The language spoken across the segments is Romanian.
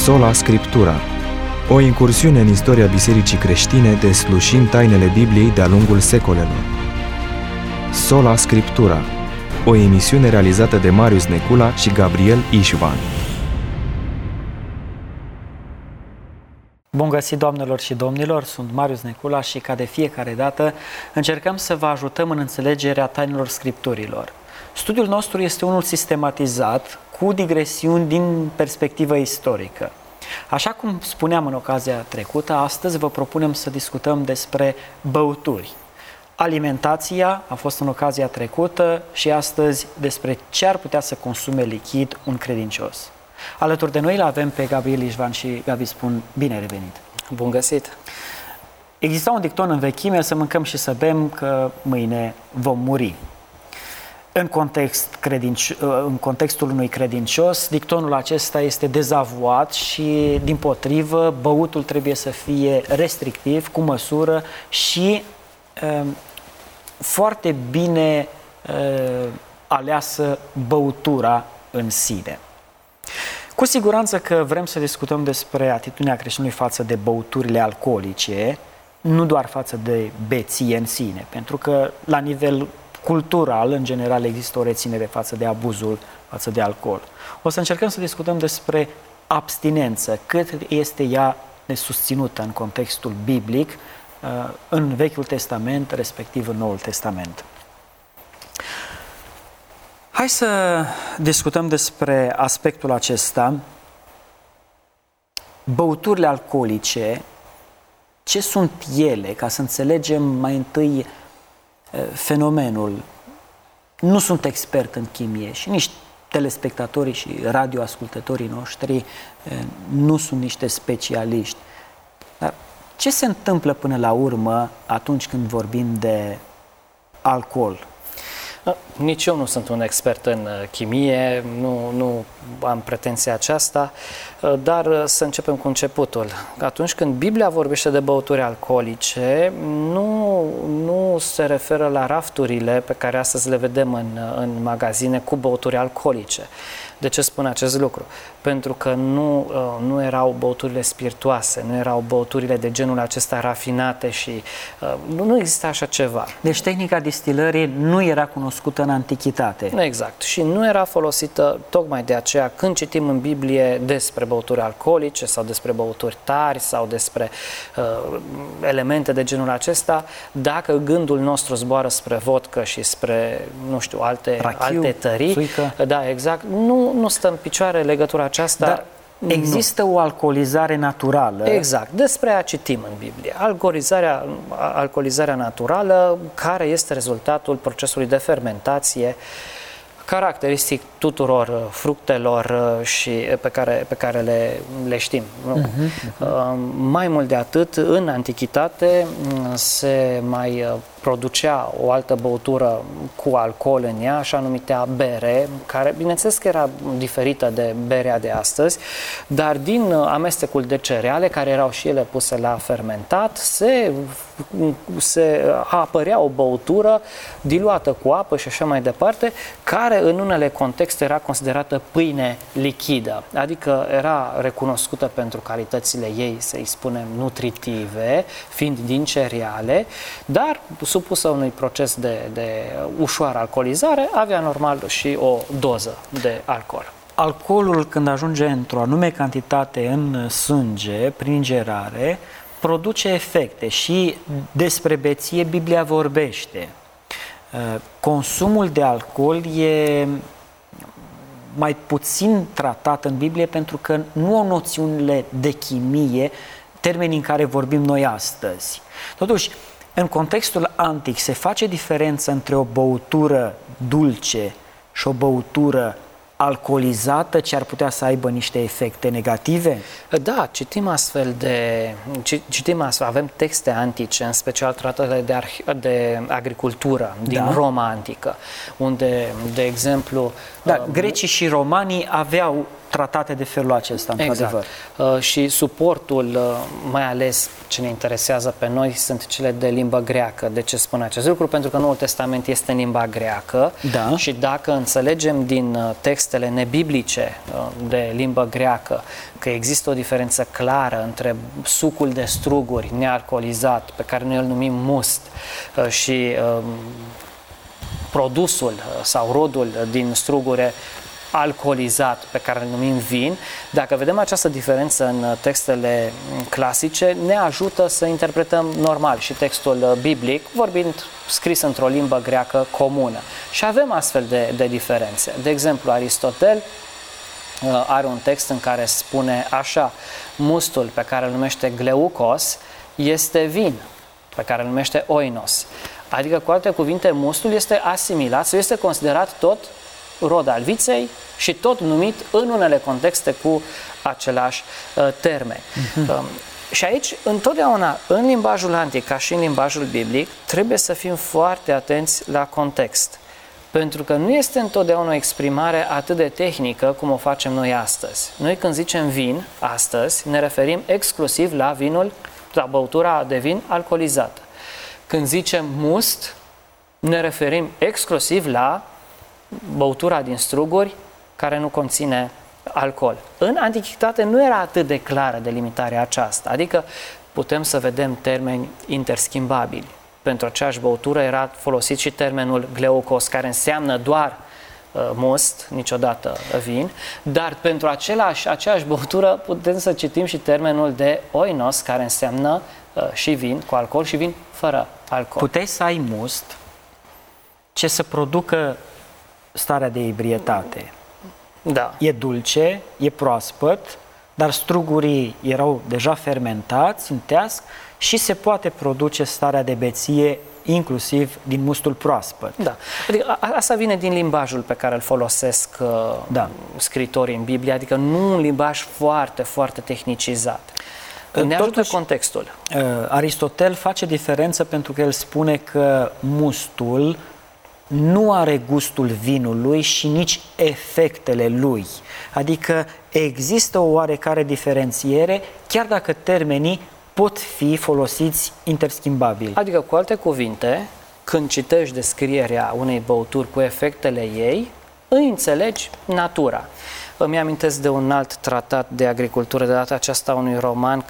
Sola Scriptura, o incursiune în istoria Bisericii creștine deslușind tainele Bibliei de-a lungul secolelor. Sola Scriptura, o emisiune realizată de Marius Necula și Gabriel Ișvan. Bun găsit, doamnelor și domnilor, sunt Marius Necula și ca de fiecare dată încercăm să vă ajutăm în înțelegerea tainelor Scripturilor. Studiul nostru este unul sistematizat, cu digresiuni din perspectivă istorică. Așa cum spuneam în ocazia trecută, astăzi vă propunem să discutăm despre băuturi. Alimentația a fost în ocazia trecută și astăzi despre ce ar putea să consume lichid un credincios. Alături de noi îl avem pe Gabriel Ișvan și Gabi, spun bine revenit. Bun găsit! Exista un dicton în vechime, să mâncăm și să bem, că mâine vom muri. În contextul unui credincios, dictonul acesta este dezavuat și, dimpotrivă, băutul trebuie să fie restrictiv, cu măsură și foarte bine aleasă băutura în sine. Cu siguranță că vrem să discutăm despre atitudinea creștinului față de băuturile alcoolice, nu doar față de beție în sine, pentru că la nivel cultural, în general, există o reținere față de abuzul față de alcool. O să încercăm să discutăm despre abstinență, cât este ea nesusținută în contextul biblic, în Vechiul Testament, respectiv în Noul Testament. Hai să discutăm despre aspectul acesta. Băuturile alcoolice, ce sunt ele, ca să înțelegem mai întâi fenomenul. Nu sunt expert în chimie și nici telespectatorii și radioascultătorii noștri nu sunt niște specialiști. Dar ce se întâmplă până la urmă atunci când vorbim de alcool? Nici eu nu sunt un expert în chimie, nu am pretenția aceasta, dar să începem cu începutul. Atunci când Biblia vorbește de băuturi alcoolice, nu se referă la rafturile pe care astăzi le vedem în magazine cu băuturi alcoolice. De ce spun acest lucru? Pentru că nu erau băuturile spiritoase, nu erau băuturile de genul acesta rafinate și nu exista așa ceva. Deci tehnica distilării nu era cunoscută în antichitate. Exact. Și nu era folosită tocmai de aceea când citim în Biblie despre băuturi alcoolice sau despre băuturi tari sau despre elemente de genul acesta, dacă gândul nostru zboară spre vodcă și spre, nu știu, alte tării, țuică. Da, exact, nu stă în picioare legătura aceasta. Dar există o alcoolizare naturală. Exact, despre aia citim în Biblie. Alcoolizarea naturală, care este rezultatul procesului de fermentație caracteristic tuturor fructelor și pe care le știm. Mai mult de atât, în antichitate se mai producea o altă băutură cu alcool în ea, așa numită bere, care, bineînțeles că era diferită de berea de astăzi, dar din amestecul de cereale, care erau și ele puse la fermentat, se apărea o băutură diluată cu apă și așa mai departe, care în unele contexte era considerată pâine lichidă, adică era recunoscută pentru calitățile ei, să-i spunem, nutritive, fiind din cereale, dar supusă unui proces de ușoară alcoolizare, avea normal și o doză de alcool. Alcoolul, când ajunge într-o anume cantitate în sânge, prin ingerare, produce efecte și despre beție Biblia vorbește. Consumul de alcool e mai puțin tratat în Biblie pentru că nu au noțiunile de chimie, termenii în care vorbim noi astăzi. Totuși, în contextul antic se face diferență între o băutură dulce și o băutură alcoolizată ce ar putea să aibă niște efecte negative? Da, citim astfel, avem texte antice, în special tratatele de agricultură din Roma antică, unde, de exemplu... Da, grecii și romanii aveau tratate de felul acesta, într-adevăr. Și suportul, mai ales ce ne interesează pe noi, sunt cele de limbă greacă. De ce spun acest lucru? Pentru că Noul Testament este în limba greacă și dacă înțelegem din textele nebiblice de limbă greacă că există o diferență clară între sucul de struguri nealcoolizat, pe care noi îl numim must, și produsul sau rodul din strugure alcoolizat, pe care îl numim vin, dacă vedem această diferență în textele clasice, ne ajută să interpretăm normal și textul biblic, scris într-o limbă greacă comună. Și avem astfel de diferențe. De exemplu, Aristotel are un text în care spune așa: mustul, pe care îl numește gleucos, este vin, pe care îl numește oinos. Adică, cu alte cuvinte, mustul este asimilat sau este considerat tot rod al viței și tot numit în unele contexte cu același termen. Și aici, întotdeauna, în limbajul antic, ca și în limbajul biblic, trebuie să fim foarte atenți la context. Pentru că nu este întotdeauna o exprimare atât de tehnică cum o facem noi astăzi. Noi când zicem vin, astăzi, ne referim exclusiv la vinul, la băutura de vin alcoolizată. Când zicem must, ne referim exclusiv la băutura din struguri care nu conține alcool. În antichitate nu era atât de clară delimitarea aceasta, adică putem să vedem termeni interschimbabili. Pentru aceeași băutură era folosit și termenul gleucos, care înseamnă doar must, niciodată vin, dar pentru aceeași băutură putem să citim și termenul de oinos, care înseamnă și vin cu alcool și vin fără alcool. Puteai să ai must ce să producă starea de ebrietate. Da. E dulce, e proaspăt, dar strugurii erau deja fermentați în teasc și se poate produce starea de beție inclusiv din mustul proaspăt. Da. Adică asta vine din limbajul pe care îl folosesc scritorii în Biblie, adică nu un limbaj foarte, foarte tehnicizat. Ne ajută contextul. Aristotel face diferență pentru că el spune că mustul nu are gustul vinului și nici efectele lui. Adică există o oarecare diferențiere, chiar dacă termenii pot fi folosiți interschimbabili. Adică, cu alte cuvinte, când citești descrierea unei băuturi cu efectele ei, îi înțelegi natura. Îmi amintesc de un alt tratat de agricultură, de data aceasta unui roman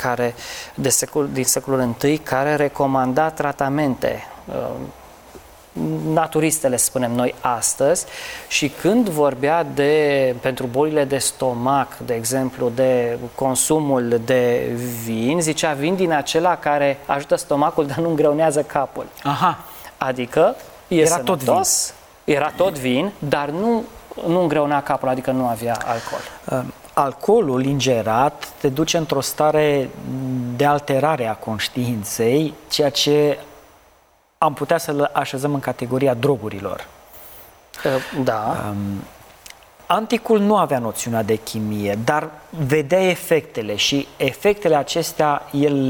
din secolul I, care recomanda tratamente naturistele, spunem noi astăzi, și când vorbea pentru bolile de stomac, de exemplu, de consumul de vin, zicea vin din acela care ajută stomacul, dar nu îngreunează capul. Aha. Adică era sănătos, era tot vin, dar nu îngreuna capul, adică nu avea alcool. Alcoolul ingerat te duce într-o stare de alterare a conștiinței, ceea ce am putea să-l așezăm în categoria drogurilor. Da. Anticul nu avea noțiunea de chimie, dar vedea efectele și efectele acestea el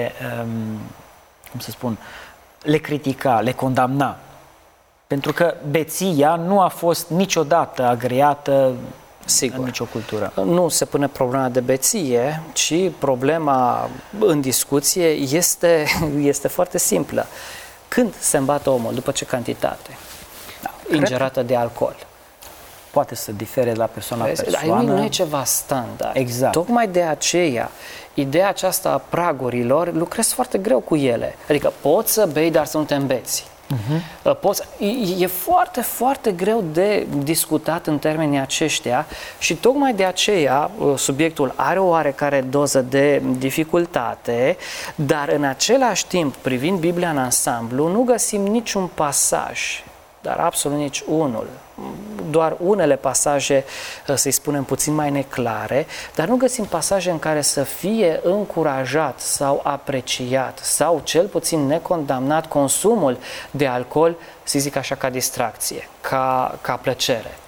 le critica, le condamna. Pentru că beția nu a fost niciodată agreată în nicio cultură. Nu se pune problema de beție, ci problema în discuție este foarte simplă. Când se îmbată omul? După ce cantitate ingerată de alcool? Poate să difere la persoană. Dar nu e ceva standard. Exact. Tocmai de aceea, ideea aceasta a pragurilor, lucrez foarte greu cu ele. Adică poți să bei, dar să nu te îmbeți. E foarte, foarte greu de discutat în termenii aceștia și tocmai de aceea subiectul are o oarecare doză de dificultate, dar în același timp, privind Biblia în ansamblu, nu găsim niciun pasaj, dar absolut nici unul. Doar unele pasaje, să-i spunem, puțin mai neclare, dar nu găsim pasaje în care să fie încurajat sau apreciat sau cel puțin necondamnat consumul de alcool, să zic așa, ca distracție, ca plăcere.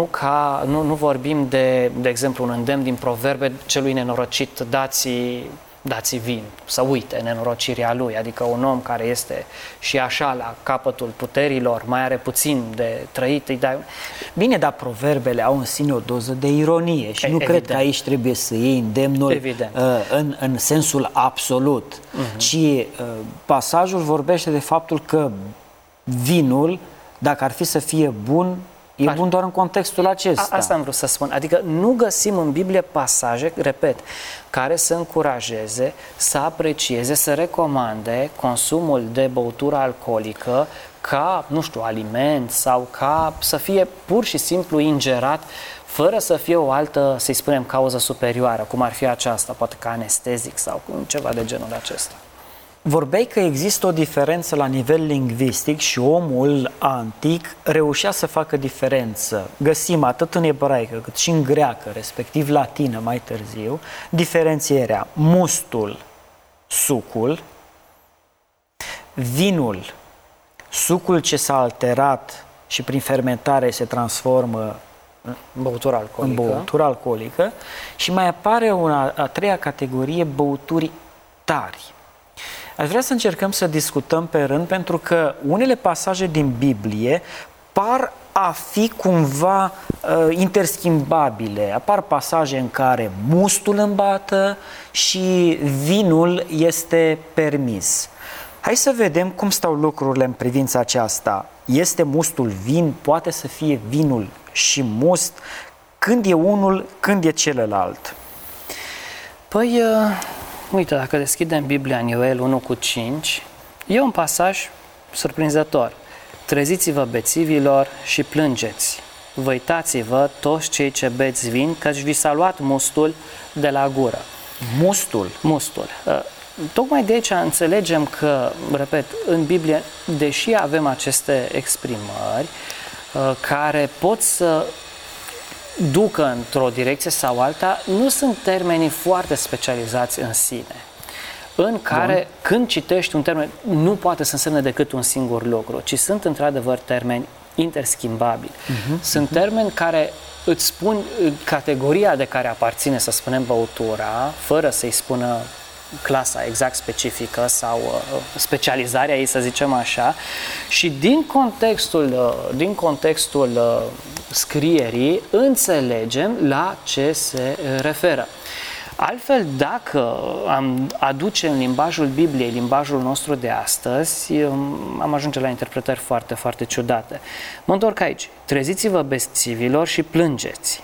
Nu vorbim de exemplu, un îndemn din Proverbe celui nenorocit, dați dați vin, să uite nenorocirea lui, adică un om care este și așa la capătul puterilor, mai are puțin de trăit, îi dai... Bine, dar proverbele au în sine o doză de ironie și nu cred că aici trebuie să iei îndemnul în sensul absolut, ci pasajul vorbește de faptul că vinul, dacă ar fi să fie bun, e bun doar în contextul acesta. Asta am vrut să spun. Adică nu găsim în Biblie pasaje, repet, care să încurajeze, să aprecieze, să recomande consumul de băutură alcoolică ca, nu știu, aliment sau ca să fie pur și simplu ingerat fără să fie o altă, să-i spunem, cauză superioară, cum ar fi aceasta, poate ca anestezic sau ceva de genul acesta. Vorbeai că există o diferență la nivel lingvistic și omul antic reușea să facă diferență. Găsim atât în ebraică cât și în greacă, respectiv latină mai târziu, diferențierea mustul, sucul, vinul, sucul ce s-a alterat și prin fermentare se transformă în băutură alcoolică și mai apare a treia categorie, băuturi tari. Aș vrea să încercăm să discutăm pe rând, pentru că unele pasaje din Biblie par a fi cumva interschimbabile. Apar pasaje în care mustul îmbată și vinul este permis. Hai să vedem cum stau lucrurile în privința aceasta. Este mustul vin? Poate să fie vinul și must? Când e unul, când e celălalt? Păi... Uite, dacă deschidem Biblia în Ioel 1:5, e un pasaj surprinzător. Treziți-vă, bețivilor, și plângeți. Văitați-vă toți cei ce beți vin, căci vi s-a luat mustul de la gură. Mustul. Tocmai de aici înțelegem că, repet, în Biblie, deși avem aceste exprimări care pot să ducă într-o direcție sau alta, nu sunt termenii foarte specializați în sine, în care când citești un termen nu poate să însemne decât un singur lucru, ci sunt într-adevăr termeni interschimbabili. Sunt termeni care îți spun categoria de care aparține, să spunem, băutura, fără să-i spună clasa exact specifică sau specializarea ei, să zicem așa, și din contextul scrierii înțelegem la ce se referă. Altfel, dacă am aduce în limbajul Bibliei, limbajul nostru de astăzi, am ajunge la interpretări foarte, foarte ciudate. Mă întorc aici. Treziți-vă, bețivilor, și plângeți.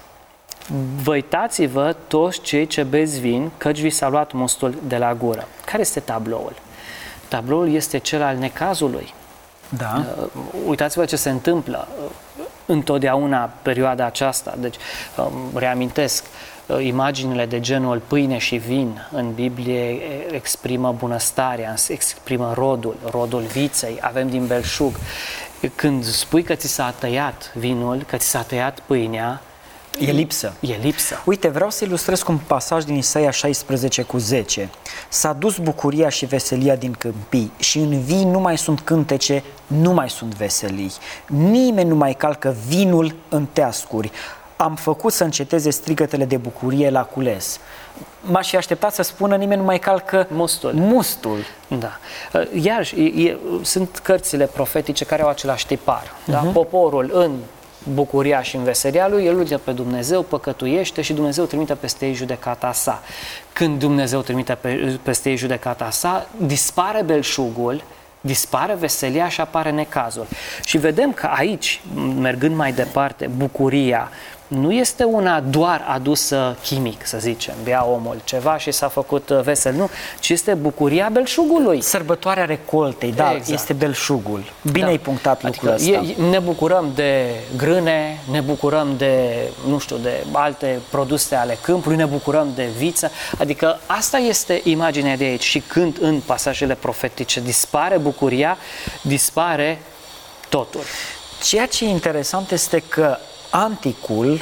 Văitați-vă toți cei ce beți vin, căci vi s-a luat mustul de la gură. Care este tabloul? Tabloul este cel al necazului. Da. Uitați-vă ce se întâmplă întotdeauna perioada aceasta. Deci, reamintesc, imaginile de genul pâine și vin în Biblie exprimă bunăstarea, exprimă rodul viței, avem din belșug. Când spui că ți s-a tăiat vinul, că ți s-a tăiat pâinea, e lipsă. Uite, vreau să ilustrez cu un pasaj din Isaia 16:10. S-a dus bucuria și veselia din câmpii și în vii nu mai sunt cântece, nu mai sunt veselii. Nimeni nu mai calcă vinul în teascuri. Am făcut să înceteze strigătele de bucurie la cules. M-aș fi așteptat să spună nimeni nu mai calcă mustul. Da. Iarăși, sunt cărțile profetice care au același tipar. Da? Poporul în bucuria și în veselia lui, el uite pe Dumnezeu, păcătuiește și Dumnezeu trimite peste ei judecata sa. Când Dumnezeu trimite peste ei judecata sa, dispare belșugul, dispare veselia și apare necazul. Și vedem că aici, mergând mai departe, bucuria nu este una doar adusă chimic, să zicem, bea omul ceva și s-a făcut vesel, nu, ci este bucuria belșugului. Sărbătoarea recoltei, da, exact. Este belșugul. Bine ai punctat lucrul ăsta. Ne bucurăm de grâne, ne bucurăm de, nu știu, de alte produse ale câmpului, ne bucurăm de viță, adică asta este imaginea de aici. Și când în pasajele profetice dispare bucuria, dispare totul. Ceea ce e interesant este că anticul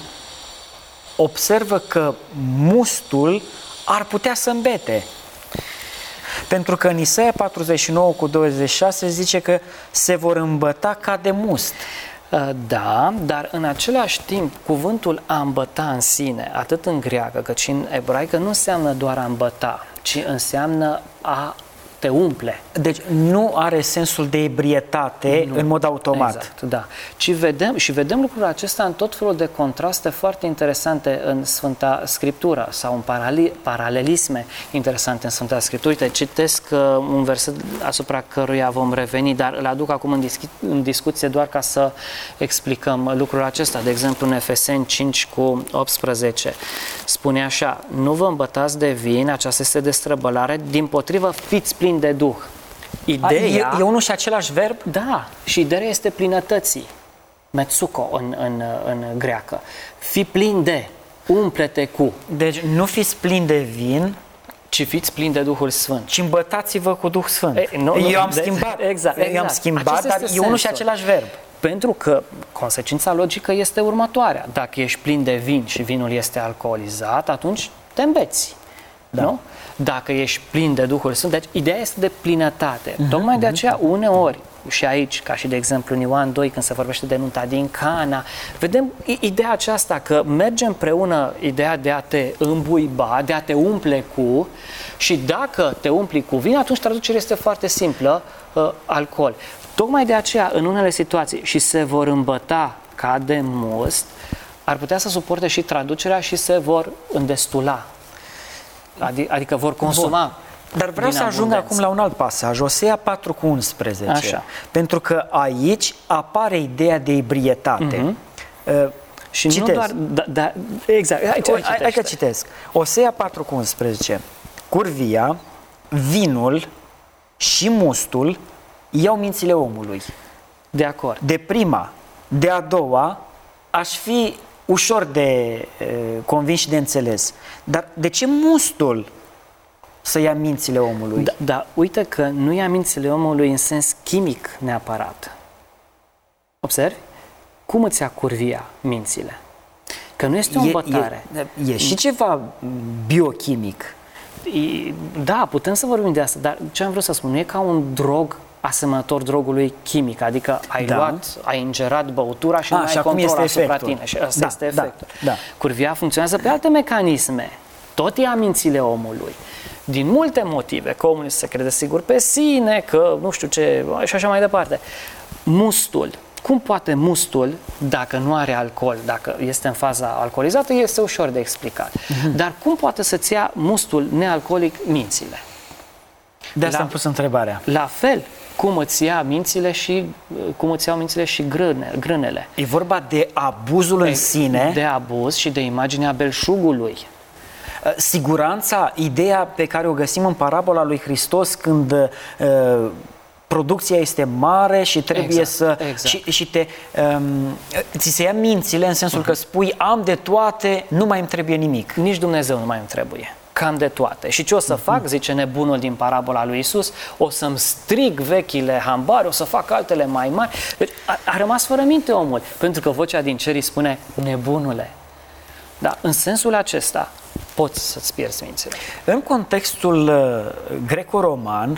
observă că mustul ar putea să îmbete. Pentru că în Isaia 49:26 zice că se vor îmbăta ca de must. Da, dar în același timp cuvântul a îmbăta în sine, atât în greacă cât și în ebraică, nu înseamnă doar a îmbăta, ci înseamnă a te umple. Deci nu are sensul de ebrietate în mod automat. Exact, da. Vedem lucrul acesta în tot felul de contraste foarte interesante în Sfânta Scriptură sau în paralelisme interesante în Sfânta Scriptură. Uite, citesc un verset asupra căruia vom reveni, dar îl aduc acum în discuție doar ca să explicăm lucrul acesta. De exemplu, în Efeseni 5:18 spune așa: nu vă îmbătați de vin, aceasta este destrăbălare, dimpotrivă fiți plini de Duh. Ideea... E unul și același verb? Da, și ideea este plinătății. Metsuko în greacă. Fi plin de, umple-te cu. Deci nu fiți plini de vin, ci fiți plini de Duhul Sfânt. ci îmbătați-vă cu Duh Sfânt. Eu am schimbat, exact. Eu am schimbat, dar e unul și același verb. Pentru că consecința logică este următoarea. Dacă ești plin de vin și vinul este alcoolizat, atunci te îmbeți. Da. Nu? Dacă ești plin de Duhul Sfânt, deci ideea este de plinătate. Tocmai de aceea uneori, și aici, ca și de exemplu în Ioan 2, când se vorbește de nunta din Cana, vedem ideea aceasta că merge împreună ideea de a te îmbuiba, de a te umple cu, și dacă te umpli cu vin, atunci traducerea este foarte simplă, alcool. Tocmai de aceea, în unele situații, și se vor îmbăta ca de must, ar putea să suporte și traducerea și se vor îndestula. Adică vor consuma. Bun. Dar vreau să ajung acum la un alt pasaj, Osea 4:11. Așa. Pentru că aici apare ideea de ebrietate. Și citesc. Nu doar... exact. Hai că citesc. Osea 4:11. Curvia, vinul și mustul iau mințile omului. De acord. De prima, de a doua, aș fi ușor de convins și de înțeles. Dar de ce mustul să ia mințile omului? Da, uite că nu ia mințile omului în sens chimic neapărat. Observi? Cum îți ia curvia mințile? Că nu este o îmbătare. E și ceva biochimic. Da, putem să vorbim de asta, dar ce am vrut să spun, nu e ca un drog asemănător drogului chimic, adică ai ingerat băutura și nu ai control asupra tine. Și asta este efectul. Da. Curvia funcționează pe alte mecanisme. Tot ia mințile omului. Din multe motive, că omul se crede sigur pe sine, că nu știu ce, și așa mai departe. Mustul. Cum poate mustul, dacă nu are alcool, dacă este în faza alcoolizată, este ușor de explicat. Dar cum poate să-ți ia mustul nealcoolic mințile? De asta am pus întrebarea. La fel, cum îți iau mințile și grânele. E vorba de abuzul în sine. De abuz și de imaginea belșugului. Siguranța, ideea pe care o găsim în parabola lui Hristos când producția este mare și trebuie și ți se ia mințile în sensul că spui am de toate, nu mai îmi trebuie nimic. Nici Dumnezeu nu mai îmi trebuie. Cam de toate. Și ce o să fac, zice nebunul din parabola lui Iisus, o să-mi strig vechile hambari, o să fac altele mai mari. Deci a rămas fără minte omul, pentru că vocea din cer îi spune nebunule. Da, în sensul acesta poți să-ți pierzi mințile. În contextul greco-roman,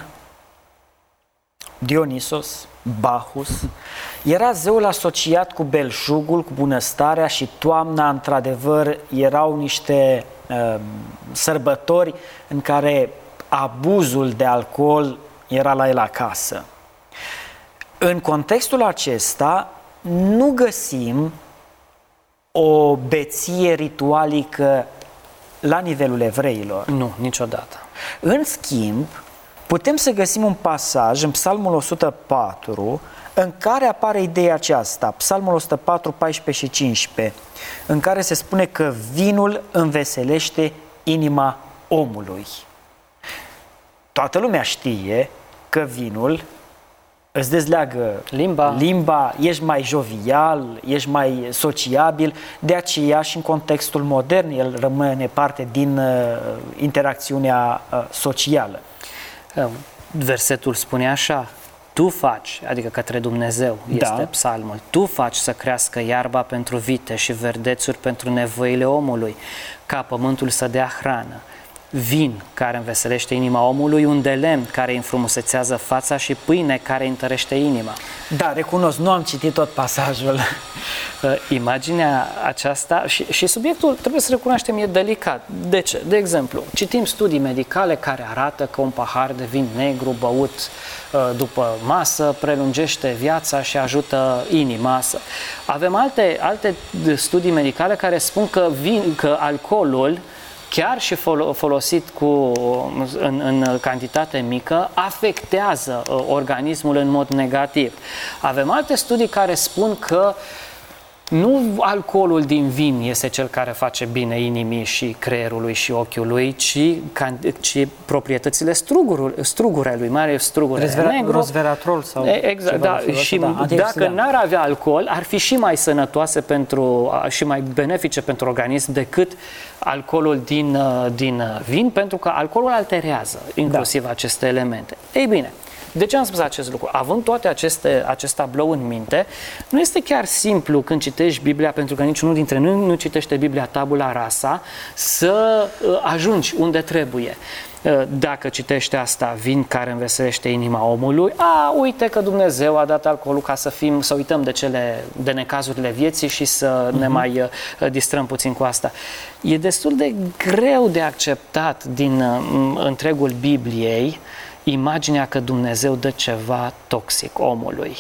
Dionisos, Bacchus, era zeul asociat cu belșugul, cu bunăstarea, și toamna, într-adevăr, erau niște sărbători în care abuzul de alcool era la el acasă. În contextul acesta nu găsim o beție ritualică la nivelul evreilor. Nu, niciodată. În schimb, putem să găsim un pasaj în Psalmul 104 în care apare ideea aceasta, Psalmul 104, 14 și 15, în care se spune că vinul înveselește inima omului. Toată lumea știe că vinul îți dezleagă limba, ești mai jovial, ești mai sociabil, de aceea și în contextul modern el rămâne parte din interacțiunea socială. Versetul spune așa: tu faci, adică către Dumnezeu este psalmul, tu faci să crească iarba pentru vite și verdețuri pentru nevoile omului, ca pământul să dea hrană. vin care înveselește inima omului, un de lemn care înfrumusețează fața și pâine care întărește inima. Da, recunosc, nu am citit tot pasajul. Imaginea aceasta și subiectul, trebuie să recunoaștem, e delicat. De ce? De exemplu, citim studii medicale care arată că un pahar de vin negru băut după masă prelungește viața și ajută inima. Avem alte studii medicale care spun că alcoolul, chiar și folosit în cantitate mică, afectează organismul în mod negativ. Avem alte studii care spun că nu alcoolul din vin este cel care face bine inimii și creierului și ochiului, ci proprietățile strugurelui, mai ales strugurele negru. Resveratrol sau exact, da, și dacă n-ar avea alcool, ar fi și mai sănătoase și mai benefice pentru organism decât alcoolul din vin, pentru că alcoolul alterează inclusiv aceste elemente. Ei bine, de ce am spus acest lucru? Având toate acest tablou în minte, nu este chiar simplu când citești Biblia, pentru că niciunul dintre noi nu citește Biblia tabula rasa, să ajungi unde trebuie. Dacă citește asta, vin care înveselește inima omului, uite că Dumnezeu a dat alcoolul ca să uităm de necazurile vieții și să ne mai distrăm puțin cu asta. E destul de greu de acceptat din întregul Bibliei imaginea că Dumnezeu dă ceva toxic omului,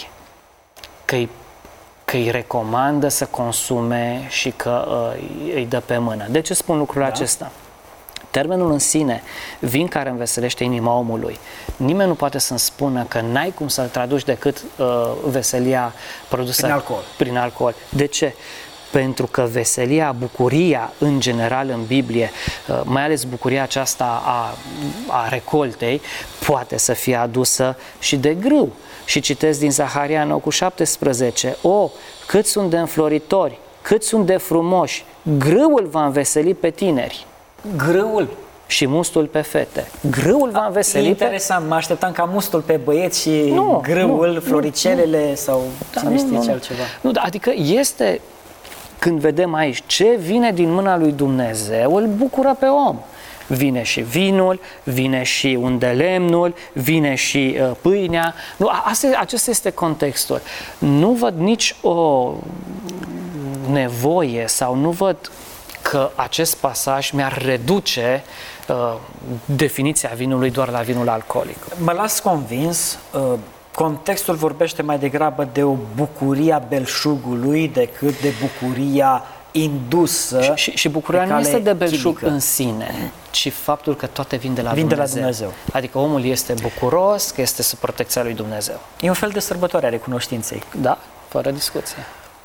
că îi recomandă să consume și că îi dă pe mână. De ce spun lucrul acesta? Termenul în sine, vin care înveselește inima omului, nimeni nu poate să-mi spună că n-ai cum să-l traduci decât veselia produsă prin alcool. De ce? Pentru că veselia, bucuria în general în Biblie, mai ales bucuria aceasta a recoltei, poate să fie adusă și de grâu. Și citesc din Zaharia 9:17, cât sunt de înfloritori, cât sunt de frumoși, grâul va înveseli pe tineri. Grâul? Și mustul pe fete. Grâul va înveseli interesant, mă așteptam ca mustul pe băieți și grâul, floricelele sau cine știe ce altceva. Adică este... Când vedem aici ce vine din mâna lui Dumnezeu, îl bucură pe om. Vine și vinul, vine și undelemnul, vine și pâinea. Acesta este contextul. Nu văd nici o nevoie sau nu văd că acest pasaj mi-ar reduce definiția vinului doar la vinul alcoolic. Mă las convins. Contextul vorbește mai degrabă de o bucurie a belșugului decât de bucuria indusă. Și bucuria nu este de belșug în sine, ci faptul că toate vin de la Dumnezeu. Adică omul este bucuros, că este sub protecția lui Dumnezeu. E un fel de sărbătoare a recunoștinței. Da, fără discuție.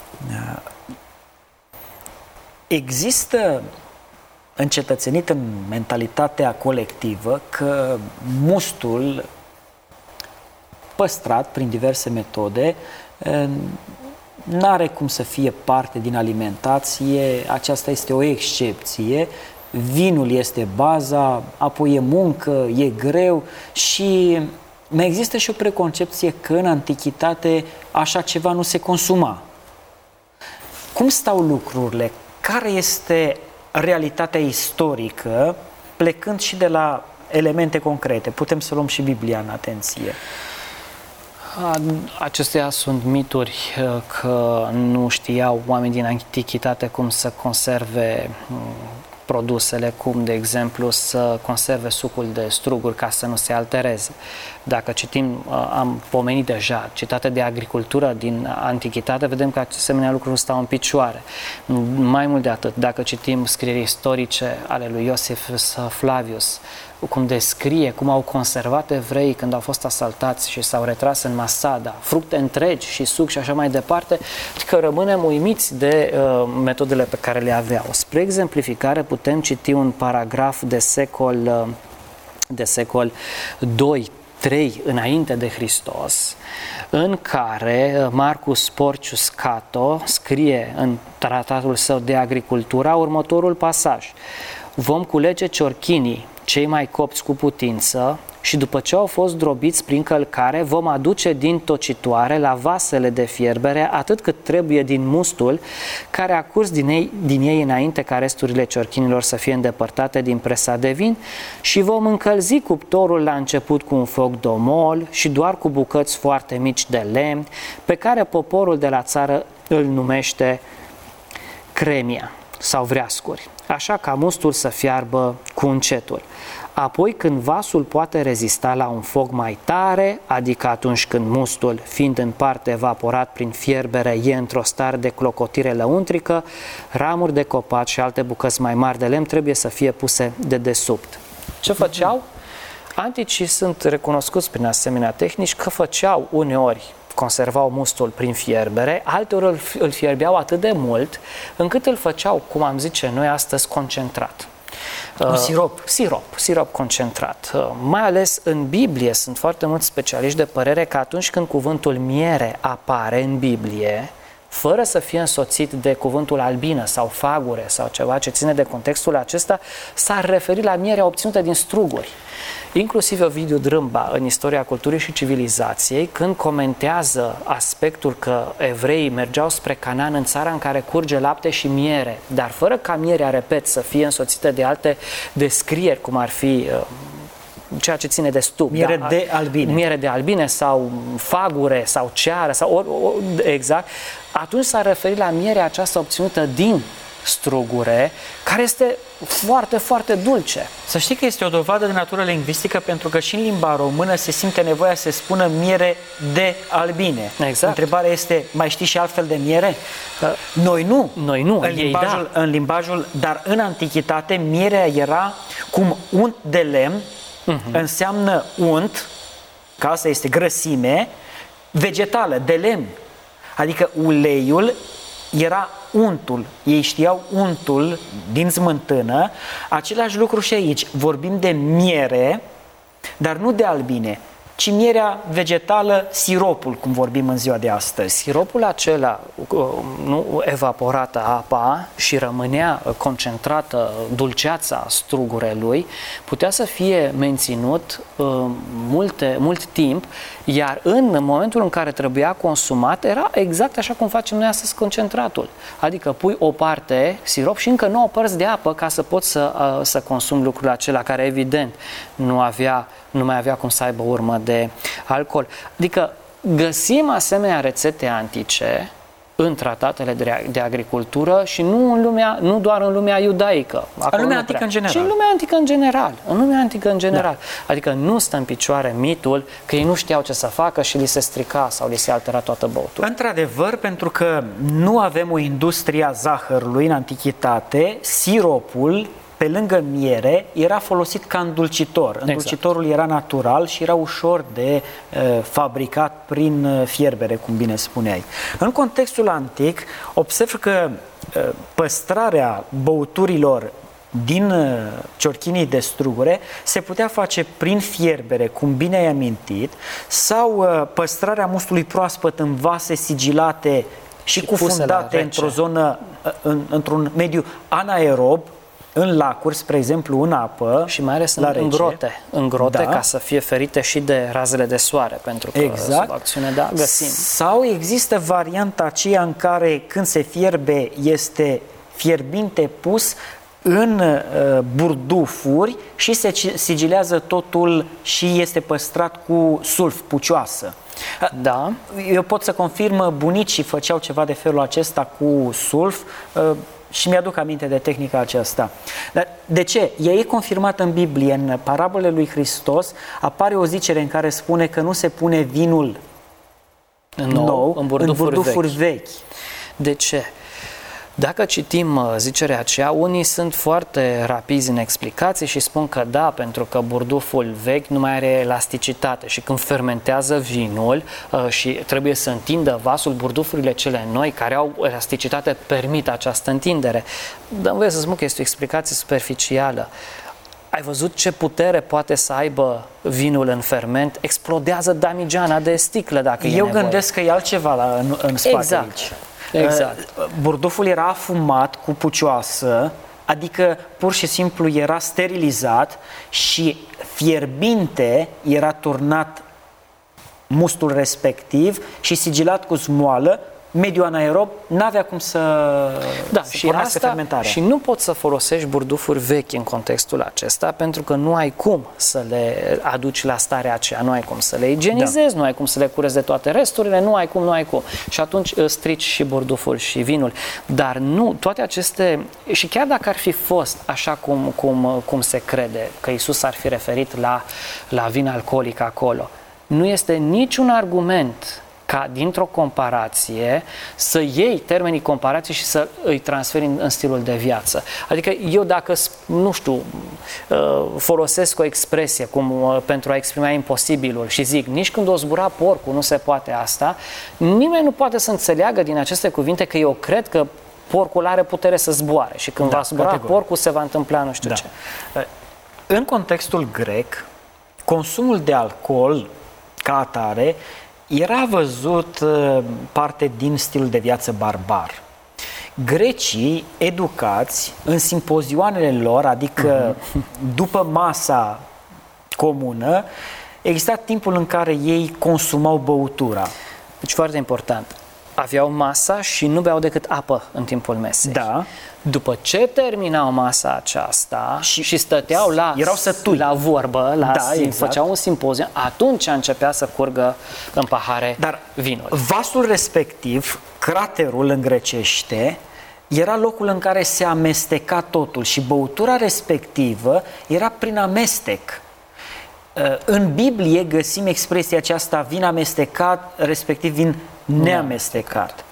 Există încetățenit în mentalitatea colectivă că mustul păstrat prin diverse metode n-are cum să fie parte din alimentație, aceasta este o excepție, vinul este baza, apoi e muncă, e greu și mai există și o preconcepție că în antichitate așa ceva nu se consuma. Cum stau lucrurile? Care este realitatea istorică, plecând și de la elemente concrete? Putem să luăm și Biblia în atenție. Acestea sunt mituri că nu știau oamenii din antichitate cum să conserve produsele, cum de exemplu să conserve sucul de struguri ca să nu se altereze. Dacă citim, am pomenit deja, citate de agricultură din antichitate, vedem că asemenea lucruri stau în picioare. Mai mult de atât, dacă citim scrieri istorice ale lui Iosif Flavius, cum descrie cum au conservat evreii când au fost asaltați și s-au retras în Masada, fructe întregi și suc și așa mai departe, că rămânem uimiți de metodele pe care le aveau. Spre exemplificare, putem citi un paragraf de secol 2-3 înainte de Hristos, în care Marcus Porcius Cato scrie în tratatul său de agricultură următorul pasaj: vom culege ciorchinii cei mai copți cu putință și după ce au fost drobiți prin călcare, vom aduce din tocitoare la vasele de fierbere atât cât trebuie din mustul care a curs din ei înainte ca resturile ciorchinilor să fie îndepărtate din presa de vin și vom încălzi cuptorul la început cu un foc domol și doar cu bucăți foarte mici de lemn, pe care poporul de la țară îl numește cremia sau vreascuri, așa ca mustul să fiarbă cu încetul. Apoi, când vasul poate rezista la un foc mai tare, adică atunci când mustul, fiind în parte evaporat prin fierbere, e într-o stare de clocotire lăuntrică, ramuri de copaci și alte bucăți mai mari de lemn trebuie să fie puse de desubt. Ce făceau? Anticii sunt recunoscuți prin asemenea tehnici că făceau uneori, conservau mustul prin fierbere, alteori îl fierbeau atât de mult încât îl făceau, cum am zice noi astăzi, concentrat. Un Sirop concentrat. Mai ales în Biblie sunt foarte mulți specialiști de părere că atunci când cuvântul miere apare în Biblie, fără să fie însoțit de cuvântul albină sau fagure sau ceva ce ține de contextul acesta, s-ar referi la mierea obținută din struguri. Inclusiv Ovidiu Drâmba, în Istoria Culturii și Civilizației, când comentează aspectul că evreii mergeau spre Canaan, în țara în care curge lapte și miere, dar fără ca mierea, repet, să fie însoțită de alte descrieri, cum ar fi ceea ce ține de stup. Miere de albine sau fagure sau ceară, sau exact. Atunci s-a referit la mierea aceasta obținută din strugure, care este foarte, foarte dulce. Să știi că este o dovadă de natură lingvistică, pentru că și în limba română se simte nevoia să se spună miere de albine. Exact. Întrebarea este, mai știi și altfel de miere? Noi nu. În limbajul, dar în antichitate mierea era cum unt de lemn, înseamnă unt, că asta este grăsime, vegetală, de lemn. Adică uleiul era untul, ei știau untul din smântână. Același lucru și aici, vorbim de miere, dar nu de albine, ci mierea vegetală, siropul, cum vorbim în ziua de astăzi. Siropul acela, nu evaporată apa și rămânea concentrată dulceața strugurelui, putea să fie menținut mult timp, iar în momentul în care trebuia consumat, era exact așa cum facem noi astăzi concentratul. Adică pui o parte sirop și încă 9 părți de apă ca să poți să consumi lucrul acela, care evident nu mai avea cum să aibă urmă de alcool. Adică găsim asemenea rețete antice în tratatele de agricultură și nu doar în lumea iudaică. În lumea antică în general. Și în lumea antică în general. Da. Adică nu stă în picioare mitul că ei nu știau ce să facă și li se strica sau li se altera toată băutura. Într-adevăr, pentru că nu avem o industrie a zahărului în antichitate, siropul, pe lângă miere, era folosit ca îndulcitor. Îndulcitorul era natural și era ușor de fabricat prin fierbere, cum bine spuneai. În contextul antic, observ că păstrarea băuturilor din ciorchinii de strugure se putea face prin fierbere, cum bine ai amintit, sau păstrarea mustului proaspăt în vase sigilate și cufundate într-o zonă, într-un mediu anaerob, în lacuri, spre exemplu, în apă și mai ales în grote, ca să fie ferite și de razele de soare, pentru că sub acțiune găsim. Sau există varianta aceea în care când se fierbe este fierbinte pus în burdufuri și se sigilează totul și este păstrat cu sulf, pucioasă. Da. Eu pot să confirm, bunicii făceau ceva de felul acesta cu sulf, și mi-aduc aminte de tehnica aceasta. Dar de ce? Ea e confirmată în Biblie. În parabolele lui Hristos apare o zicere în care spune că nu se pune vinul nou în burdufuri vechi. De ce? Dacă citim zicerea aceea, unii sunt foarte rapizi în explicații și spun că da, pentru că burduful vechi nu mai are elasticitate și când fermentează vinul și trebuie să întindă vasul, burdufurile cele noi care au elasticitate permit această întindere. Dar vreau să spun că este o explicație superficială. Ai văzut ce putere poate să aibă vinul în ferment? Explodează damigeana de sticlă dacă e nevoie. Eu gândesc că e altceva în spate aici. Exact. Burduful era afumat cu pucioasă adică pur și simplu era sterilizat și fierbinte era turnat mustul respectiv și sigilat cu smoală, mediul anaerob n-avea cum să pornească fermentarea. Și nu poți să folosești burdufuri vechi în contextul acesta, pentru că nu ai cum să le aduci la starea aceea, nu ai cum să le igienizezi, nu ai cum să le curezi de toate resturile, nu ai cum. Și atunci strici și burduful și vinul. Dar nu, toate aceste, și chiar dacă ar fi fost așa cum se crede, că Iisus ar fi referit la vin alcoolic acolo, nu este niciun argument ca dintr-o comparație să iei termenii comparație și să îi transferi în stilul de viață. Adică eu dacă, nu știu, folosesc o expresie pentru a exprima imposibilul și zic, nici când o zbura porcul nu se poate asta, nimeni nu poate să înțeleagă din aceste cuvinte că eu cred că porcul are putere să zboare și când va zbura porcul se va întâmpla nu știu ce. În contextul grec, consumul de alcool ca atare era văzut parte din stilul de viață barbar. Grecii educați în simpozioanele lor, adică după masa comună, exista timpul în care ei consumau băutura. Deci foarte important. Aveau masa și nu beau decât apă în timpul mesei. Da. După ce terminau masa aceasta și stăteau erau sătui la vorbă, făceau un simpozion, atunci începea să curgă în pahare vinul. Vasul respectiv, craterul în grecește, era locul în care se amesteca totul și băutura respectivă era prin amestec. În Biblie găsim expresia aceasta vin amestecat, respectiv vin neamestecat.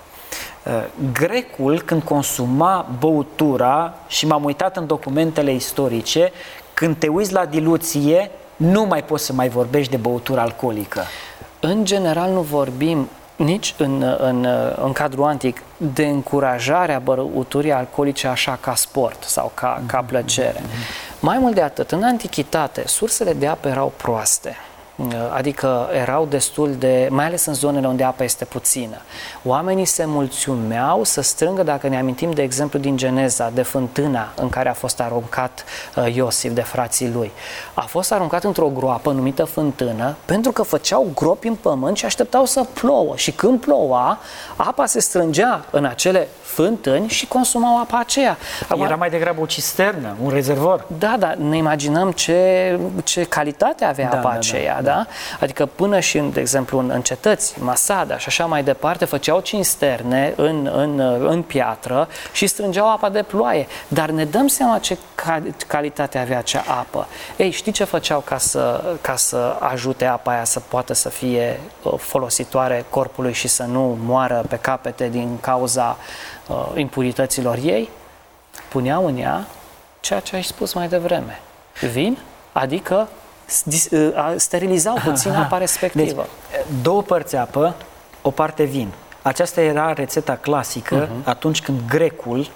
Grecul, când consuma băutura, și m-am uitat în documentele istorice, când te uiți la diluție, nu mai poți să mai vorbești de băutură alcoolică. În general nu vorbim nici în cadrul antic de încurajarea băuturii alcoolice așa ca sport sau ca plăcere. Mai mult de atât, în antichitate, sursele de apă erau proaste. Adică erau destul de, mai ales în zonele unde apa este puțină. Oamenii se mulțumeau să strângă, dacă ne amintim de exemplu din Geneza, de fântâna în care a fost aruncat Iosif de frații lui. A fost aruncat într-o groapă numită fântână pentru că făceau gropi în pământ și așteptau să plouă. Și când ploua, apa se strângea în acele fântâni și consumau apa aceea. Era mai degrabă o cisternă, un rezervor. Da, dar ne imaginăm ce calitate avea apa aceea. Da? Adică până și, de exemplu, în cetăți, Masada și așa mai departe, făceau cisterne în piatră și strângeau apa de ploaie. Dar ne dăm seama ce calitate avea acea apă. Ei, știi ce făceau ca să ajute apa aia să poată să fie folositoare corpului și să nu moară pe capete din cauza impurităților ei? Puneau în ea ceea ce ai spus mai devreme. Vin, adică sterilizau puțin apa respectivă. Deci, două părți apă, o parte vin. Aceasta era rețeta clasică atunci când grecul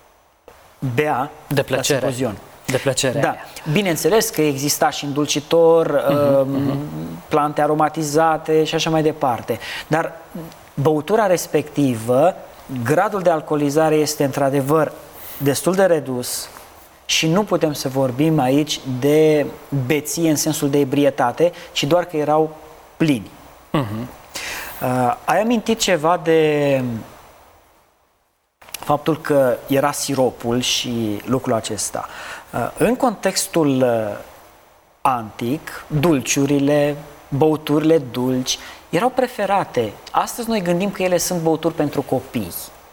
bea de plăcere. De plăcere. Da. Bineînțeles că exista și îndulcitor, plante aromatizate și așa mai departe. Dar băutura respectivă, gradul de alcoolizare este într-adevăr destul de redus. Și nu putem să vorbim aici de beție în sensul de ebrietate, ci doar că erau plini. Ai amintit ceva de faptul că era siropul și lucrul acesta. În contextul antic, dulciurile, băuturile dulci erau preferate. Astăzi noi gândim că ele sunt băuturi pentru copii.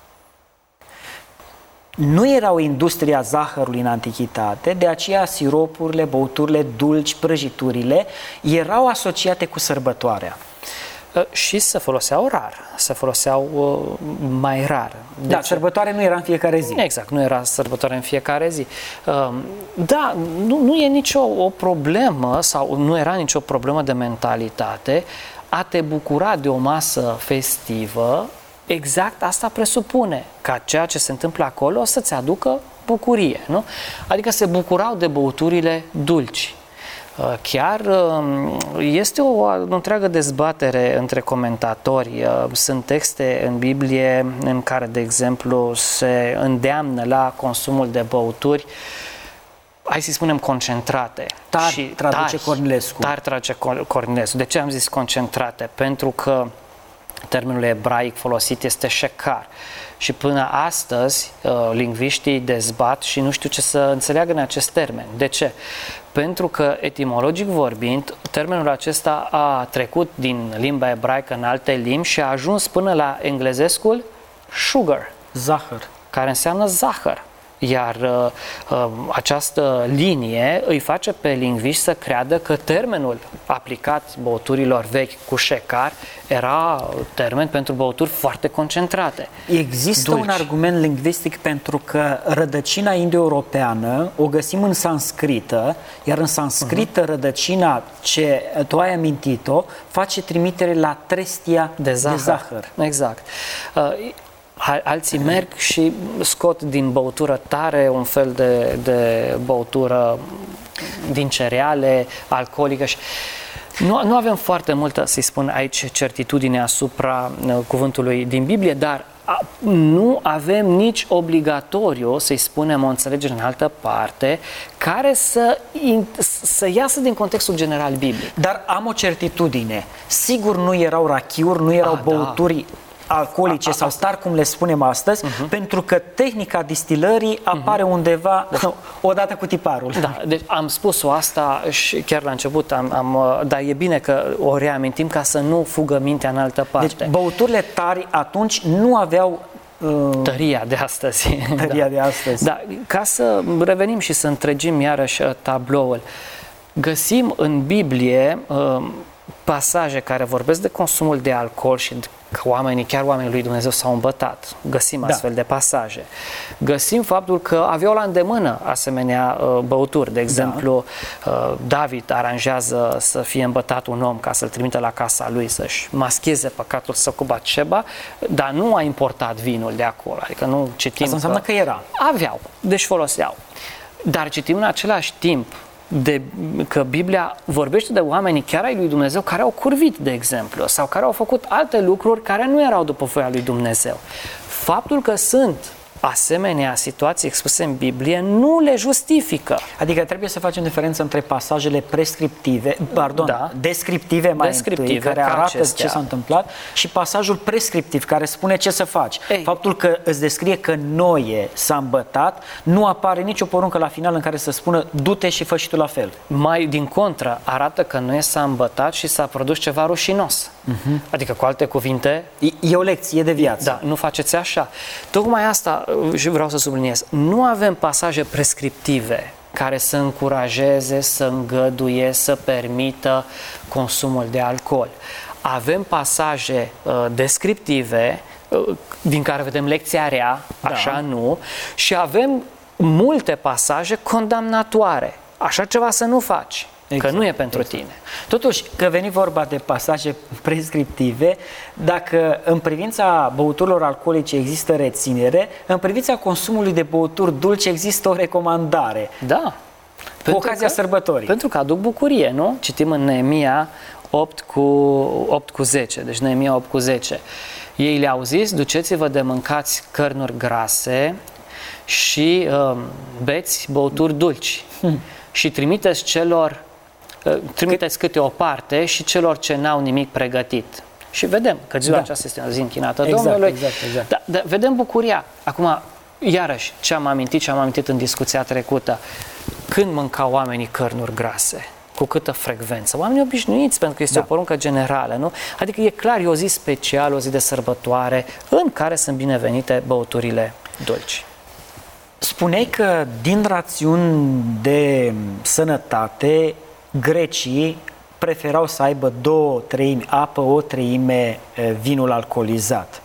Nu erau industria zahărului în antichitate, de aceea siropurile, băuturile dulci, prăjiturile erau asociate cu sărbătoarea. Și se foloseau rar, se foloseau mai rar. Deci, sărbătoare nu era în fiecare zi. Exact, nu era sărbătoare în fiecare zi. Da, nu e nicio o problemă sau nu era nicio problemă de mentalitate a te bucura de o masă festivă. Exact asta presupune ca ceea ce se întâmplă acolo să-ți aducă bucurie, nu? Adică se bucurau de băuturile dulci. Chiar este o întreagă dezbatere între comentatori. Sunt texte în Biblie în care, de exemplu, se îndeamnă la consumul de băuturi, hai să spunem, concentrate. Tari traduce Cornilescu. Tari traduce Cornilescu. De ce am zis concentrate? Pentru că termenul ebraic folosit este shecar. Și până astăzi, lingviștii dezbat și nu știu ce să înțeleagă în acest termen. De ce? Pentru că, etimologic vorbind, termenul acesta a trecut din limba ebraică în alte limbi și a ajuns până la englezescul sugar, Zahăr. care înseamnă zahăr. Iar această linie îi face pe lingviști să creadă că termenul aplicat băuturilor vechi cu shecar era termen pentru băuturi foarte concentrate. Există un argument lingvistic pentru că rădăcina indo-europeană o găsim în sanscrită, iar în sanscrită rădăcina ce tu ai amintit-o face trimitere la trestia de zahăr. Exact. Alții merg și scot din băutură tare un fel de băutură din cereale, alcoolică și nu avem foarte multă, să-i spun aici, certitudine asupra cuvântului din Biblie, dar nu avem nici obligatoriu, să-i spunem, o înțelegere în altă parte, care să iasă din contextul general biblic. Dar am o certitudine. Sigur nu erau rachiuri, nu erau băuturi alcoolice sau star, cum le spunem astăzi, pentru că tehnica distilării apare undeva odată cu tiparul. Da, deci am spus-o asta și chiar la început, dar e bine că o reamintim ca să nu fugă mintea în altă parte. Deci băuturile tari atunci nu aveau tăria de astăzi. Tăria de astăzi. Da, ca să revenim și să întregim iarăși tabloul, găsim în Biblie pasaje care vorbesc de consumul de alcool și că chiar oamenii lui Dumnezeu s-au îmbătat. Găsim astfel de pasaje. Găsim faptul că aveau la îndemână asemenea băuturi. De exemplu, David aranjează să fie îmbătat un om ca să-l trimită la casa lui, să-și mascheze păcatul său cu Batșeba, dar nu a importat vinul de acolo. Adică nu citim. Asta înseamnă că era. Aveau, deci foloseau. Dar citim în același timp că Biblia vorbește de oamenii chiar ai lui Dumnezeu care au curvit, de exemplu, sau care au făcut alte lucruri care nu erau după voia lui Dumnezeu. Faptul că sunt asemenea situații expuse în Biblie nu le justifică. Adică trebuie să facem diferență între pasajele descriptive mai întâi, care arată ce s-a întâmplat, și pasajul prescriptiv, care spune ce să faci. Faptul că îți descrie că Noe s-a îmbătat, nu apare nicio poruncă la final în care să spună du-te și fă și tu la fel. Mai din contră, arată că Noe s-a îmbătat și s-a produs ceva rușinos. Adică, cu alte cuvinte, e o lecție de viață. Da, nu faceți așa. Tocmai asta și vreau să subliniez. Nu avem pasaje prescriptive care să încurajeze, să îngăduie, să permită consumul de alcool. Avem pasaje descriptive din care vedem lecția rea, așa nu, și avem multe pasaje condamnatoare. Așa ceva să nu faci. Că nu e pentru tine. Totuși, că veni vorba de pasaje prescriptive, dacă în privința băuturilor alcoolice există reținere, în privința consumului de băuturi dulci există o recomandare. Da. Cu ocazia sărbătorii. Pentru că aduc bucurie, nu? Citim în Neemia 8 cu 10. Deci Neemia 8 cu 10. Ei le-au zis, duceți-vă de mâncați cărnuri grase și beți băuturi dulci. Și trimiteți câte o parte și celor ce n-au nimic pregătit. Și vedem că ziua aceasta este o zi închinată Domnului. Exact. Dar vedem bucuria. Acum, iarăși, ce am amintit în discuția trecută, când mâncau oamenii cărnuri grase? Cu câtă frecvență? Oamenii obișnuiți, pentru că este o poruncă generală, nu? Adică e clar, e o zi specială, o zi de sărbătoare, în care sunt binevenite băuturile dulci. Spuneai că din rațiuni de sănătate, grecii preferau să aibă 2/3 apă, 1/3 vinul alcoolizat.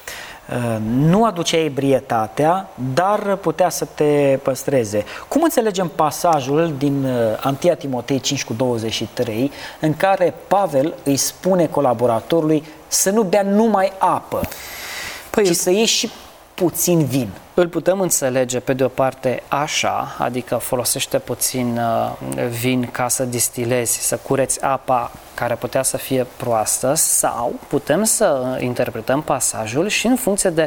Nu aducea ebrietatea, dar putea să te păstreze. Cum înțelegem pasajul din 1 Timotei 5 cu 23, în care Pavel îi spune colaboratorului să nu bea numai apă, ci să iei și puțin vin? îl putem înțelege pe de o parte așa, adică folosește puțin vin ca să distilezi, să cureți apa care putea să fie proastă, sau putem să interpretăm pasajul și în funcție de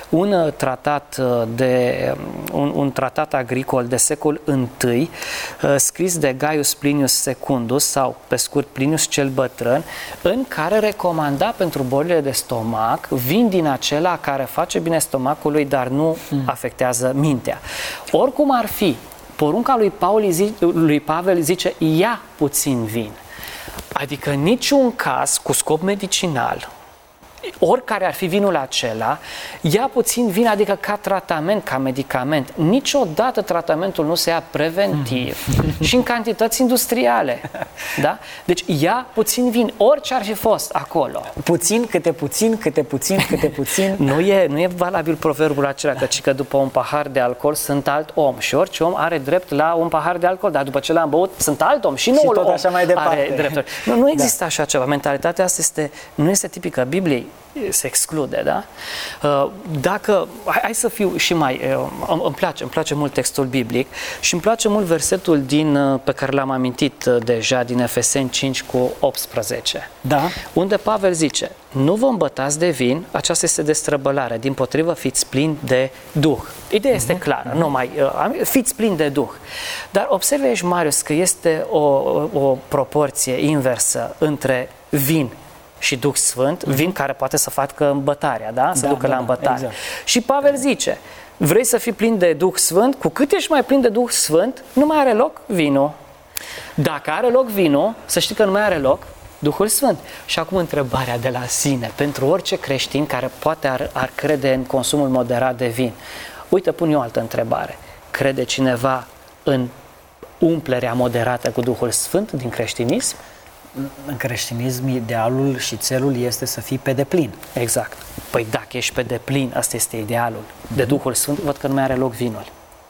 un tratat agricol de secol I, scris de Gaius Plinius Secundus, sau pe scurt Plinius cel Bătrân, în care recomanda pentru bolile de stomac vin din acela care face bine stomacului, dar nu afectează mintea. Oricum ar fi, porunca lui Pavel zice: ia puțin vin. Adică în niciun caz cu scop medicinal, oricare ar fi vinul acela, ia puțin vin, adică ca tratament, ca medicament. Niciodată tratamentul nu se ia preventiv și în cantități industriale. Da? Deci ia puțin vin, orice ar fi fost acolo. Puțin, câte puțin, câte puțin, câte puțin. Nu e valabil proverbul acela, că după un pahar de alcool sunt alt om și orice om are drept la un pahar de alcool, dar după ce l-am băut sunt alt om și noul om așa mai departe. Are drepturi. Nu există așa ceva. Mentalitatea asta nu este tipică Bibliei. Se exclude, da? Hai să fiu și mai... Îmi place mult textul biblic și îmi place mult versetul pe care l-am amintit deja, din Efeseni 5:18. Da. Unde Pavel zice: nu vă îmbătați de vin, aceasta este destrăbălare, dimpotrivă fiți plini de Duh. Ideea este clară, fiți plini de Duh. Dar observe aici, Marius, că este o proporție inversă între vin și Duh Sfânt, vin care poate să facă îmbătarea, da? Să ducă la îmbătare. Exact. Și Pavel zice: vrei să fii plin de Duh Sfânt? Cu cât ești mai plin de Duh Sfânt, nu mai are loc vinul. Dacă are loc vinul, să știi că nu mai are loc Duhul Sfânt. Și acum întrebarea de la sine, pentru orice creștin care poate ar crede în consumul moderat de vin. Uite, pun eu o altă întrebare. Crede cineva în umplerea moderată cu Duhul Sfânt din creștinism? În creștinism, idealul și țelul este să fii pe deplin. Exact. Păi dacă ești pe deplin, asta este idealul. De Duhul Sfânt, văd că nu mai are loc vinul.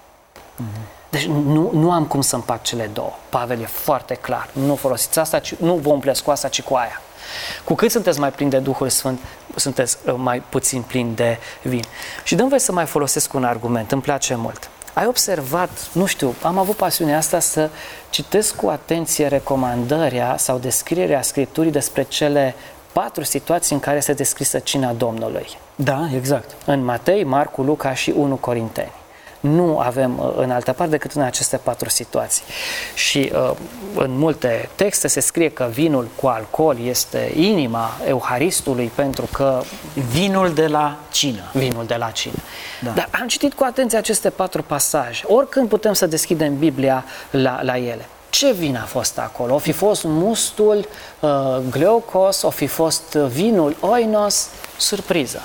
Deci nu am cum să împac cele două. Pavel e foarte clar. Nu folosiți asta, nu vă umpleți cu asta, ci cu aia. Cu cât sunteți mai plini de Duhul Sfânt, sunteți mai puțin plini de vin. Și dăm voie să mai folosesc un argument, îmi place mult. Ai observat, nu știu, am avut pasiunea asta să citesc cu atenție recomandarea sau descrierea Scripturii despre cele 4 situații în care este descrisă cina Domnului. Da, exact. În Matei, Marcu, Luca și 1 Corinteni. Nu avem în altă parte decât în aceste 4 situații. Și în multe texte se scrie că vinul cu alcool este inima Euharistului, pentru că... Vinul de la cină. Vinul de la cină. Da. Dar am citit cu atenție aceste 4 pasaje. Oricând putem să deschidem Biblia la ele. Ce vin a fost acolo? O fi fost mustul Gleocos, o fi fost vinul Oinos? Surpriză!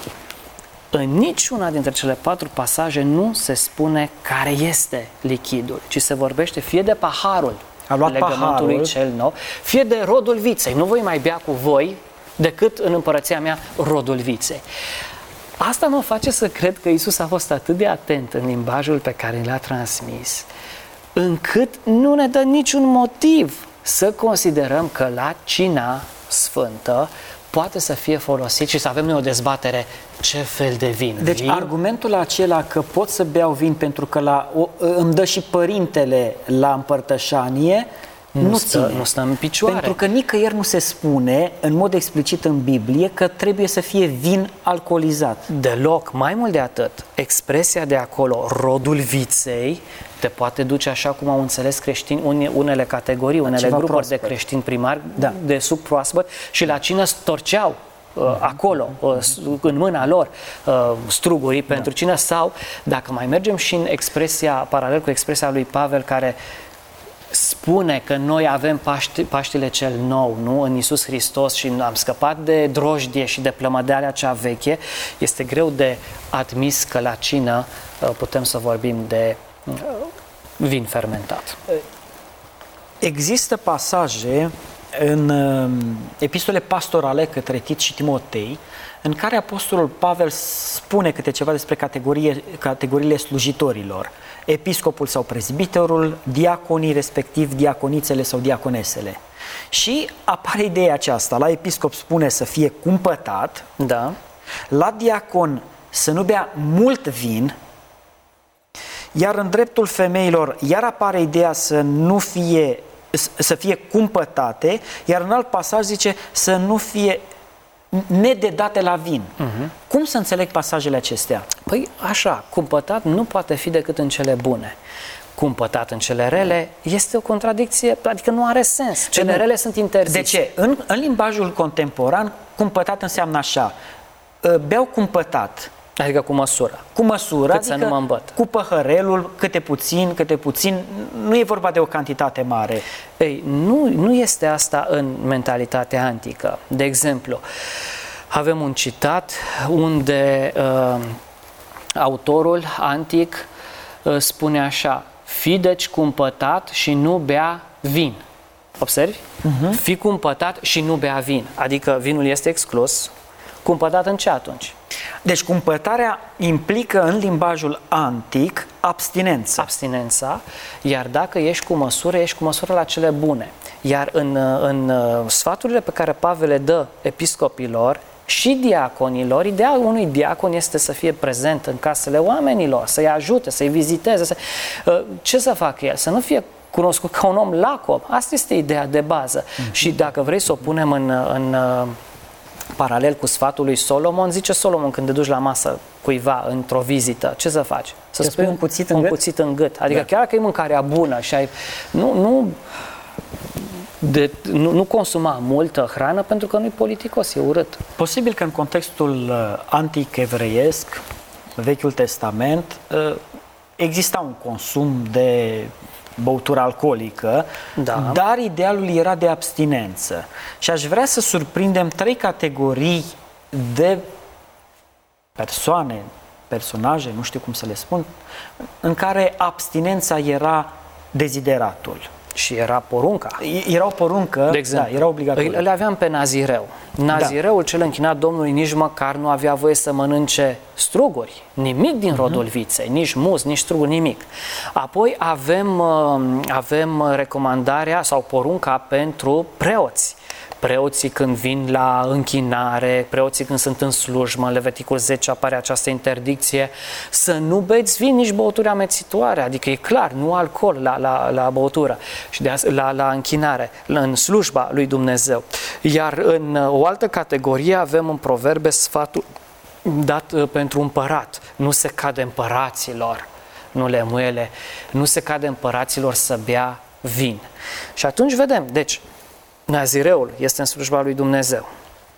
În niciuna dintre cele 4 pasaje nu se spune care este lichidul, ci se vorbește fie de paharul legământului cel nou, fie de rodul viței. Nu voi mai bea cu voi decât în împărăția mea rodul viței. Asta mă face să cred că Iisus a fost atât de atent în limbajul pe care l-a transmis, încât nu ne dă niciun motiv să considerăm că la cina sfântă poate să fie folosit și să avem noi o dezbatere ce fel de vin. Deci argumentul acela că pot să beau vin pentru că îmi dă și părintele la împărtășanie, nu stă în picioare. Pentru că nicăieri nu se spune în mod explicit în Biblie că trebuie să fie vin alcoolizat. Deloc. Mai mult de atât, expresia de acolo, rodul viței, te poate duce, așa cum au înțeles creștini, unele categorii, unele grupuri proaspăt de creștini primari, de sub proaspăt, și la cină storceau acolo, în mâna lor, strugurii pentru cină, sau, dacă mai mergem și în expresia, paralel cu expresia lui Pavel, care spune că noi avem Paștile cel nou, nu? În Iisus Hristos, și am scăpat de drojdie și de plămădealea cea veche, este greu de admis că la cină putem să vorbim de vin fermentat. Există pasaje în epistole pastorale către Tit și Timotei, în care apostolul Pavel spune câte ceva despre categoriile slujitorilor: episcopul sau prezbiterul, diaconii, respectiv diaconițele sau diaconesele. Și apare ideea aceasta: la episcop spune să fie cumpătat, da. La diacon să nu bea mult vin, Iar în dreptul femeilor, iar apare ideea să fie cumpătate, iar în alt pasaj zice să nu fie nededate la vin. Cum să înțeleg pasajele acestea? Păi așa, cumpătat nu poate fi decât în cele bune. Cumpătat în cele rele este o contradicție, adică nu are sens. Cele rele sunt interzise. De ce? În limbajul contemporan, cumpătat înseamnă așa: beau cumpătat. Adică cu măsură. Cu măsură, cât adică să nu mă îmbăt. Cu păhărelul, câte puțin, nu e vorba de o cantitate mare. Ei, nu este asta în mentalitatea antică. De exemplu, avem un citat unde autorul antic spune așa: fii deci cumpătat și nu bea vin. Observi? Fii cumpătat și nu bea vin. Adică vinul este exclus. Cumpătat în ce atunci? Deci cumpătarea implică în limbajul antic abstinență. Abstinența, iar dacă ești cu măsură la cele bune. Iar în sfaturile pe care Pavel le dă episcopilor și diaconilor, ideea unui diacon este să fie prezent în casele oamenilor, să-i ajute, să-i viziteze. Ce să facă el? Să nu fie cunoscut ca un om lacob. Asta este ideea de bază. Și dacă vrei să o punem în paralel cu sfatul lui Solomon, zice Solomon când te duci la masă cuiva într-o vizită, ce să faci? Să spui un cuțit în gât? Adică chiar dacă e mâncarea bună și ai... Nu consuma multă hrană pentru că nu-i politicos, e urât. Posibil că în contextul antic evreiesc, Vechiul Testament, exista un consum de băutură alcoolică, dar idealul era de abstinență. Și aș vrea să surprindem 3 categorii de personaje, nu știu cum să le spun, în care abstinența era dezideratul. Și era porunca. Era o poruncă, de exemplu, era obligatoriu. Le aveam pe Nazireu. Nazireul cel închinat Domnului nici măcar nu avea voie să mănânce struguri, nimic din rodul viței, nici mus, nici struguri, nimic. Apoi avem recomandarea sau porunca pentru preoți. Preoții când vin la închinare, preoții când sunt în slujbă, în Leviticul 10 apare această interdicție să nu beți vin, nici băuturi amețitoare, adică e clar, nu alcool la băutură și la închinare, în slujba lui Dumnezeu. Iar în o altă categorie avem în Proverbe sfatul dat pentru împărat: nu se cade împăraților, nu le muele, nu se cade împăraților să bea vin. Și atunci vedem, deci, Nazireul este în slujba lui Dumnezeu,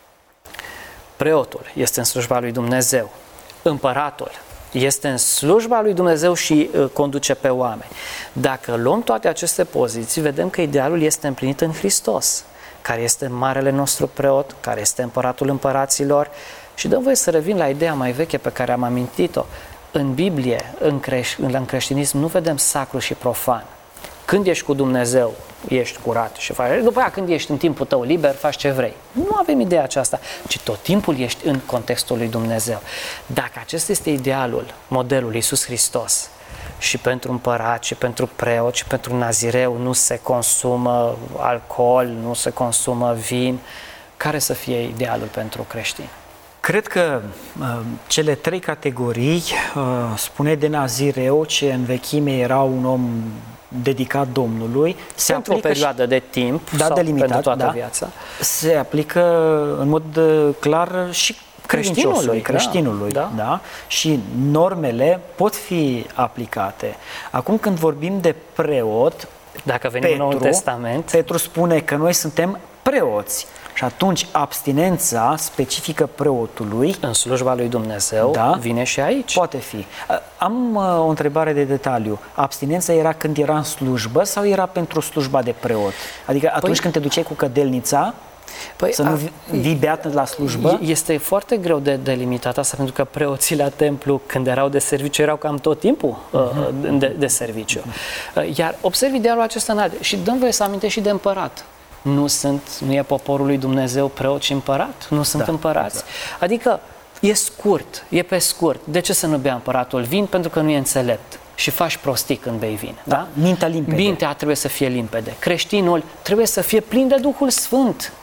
preotul este în slujba lui Dumnezeu, împăratul este în slujba lui Dumnezeu și conduce pe oameni. Dacă luăm toate aceste poziții, vedem că idealul este împlinit în Hristos, care este marele nostru preot, care este împăratul împăraților. Și dăm voie să revin la ideea mai veche pe care am amintit-o. În Biblie, în creștinism, nu vedem sacru și profan. Când ești cu Dumnezeu, ești curat și faci. După aceea, când ești în timpul tău liber, faci ce vrei. Nu avem ideea aceasta, ci tot timpul ești în contextul lui Dumnezeu. Dacă acesta este idealul, modelul Iisus Hristos, și pentru împărat, și pentru preot, și pentru nazireu nu se consumă alcool, nu se consumă vin, care să fie idealul pentru creștini? Cred că cele 3 categorii, spune de nazireu, ce în vechime era un om dedicat Domnului, se pentru o perioadă de timp sau delimitat, pentru toată viața. Se aplică în mod clar și creștinului, da? Și normele pot fi aplicate. Acum când vorbim de preot, dacă venim în Noul Testament, Petru spune că noi suntem preoți. Și atunci abstinența specifică preotului în slujba lui Dumnezeu vine și aici. Poate fi. Am o întrebare de detaliu. Abstinența era când era în slujbă sau era pentru slujba de preot? Adică atunci când te duceai cu cădelnița, să nu vii beat la slujbă? Este foarte greu de delimitat asta, pentru că preoții la templu, când erau de serviciu, erau cam tot timpul de serviciu. Iar observi idealul acesta înalt. Și dăm voie să amintesc și de împărat. Nu e poporul lui Dumnezeu preot și împărat? Nu sunt împărați? Exact. Adică e scurt, e pe scurt. De ce să nu bea împăratul vin? Pentru că nu e înțelept și faci prostii când bei vin. Da? Mintea limpede. Mintea trebuie să fie limpede. Creștinul trebuie să fie plin de Duhul Sfânt.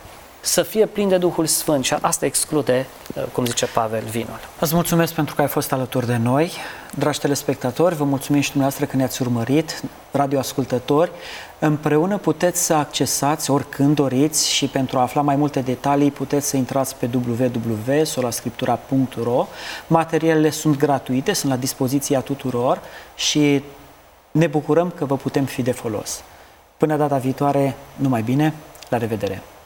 să fie plin de Duhul Sfânt și asta exclude, cum zice Pavel, vinul. Îți mulțumesc pentru că ai fost alături de noi. Dragi telespectatori, vă mulțumim și dumneavoastră că ne-ați urmărit, radioascultători. Împreună puteți să accesați oricând doriți și pentru a afla mai multe detalii puteți să intrați pe www.solascriptura.ro. Materialele sunt gratuite, sunt la dispoziția tuturor și ne bucurăm că vă putem fi de folos. Până data viitoare, numai bine, la revedere!